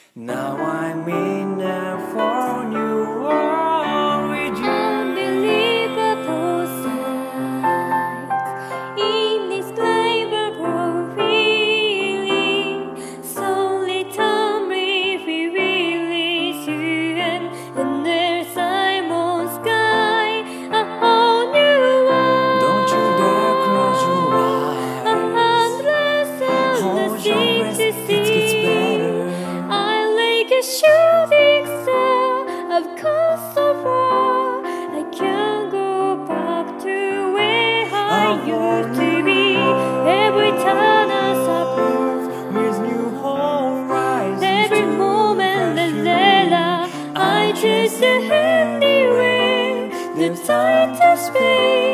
Now I'm in a for new world with you. Unbelievable sights, indescribable feeling, solitary really soon, and there's Simon sky, a whole new world. Don't you dare close your eyes. 100,000 things to It gets see. better. I like a shooting star, of course so far. I can't go back to where I used to be. Every turn I suppose, With new horizons every to moment pursue. I choose to anyway. The time to speak.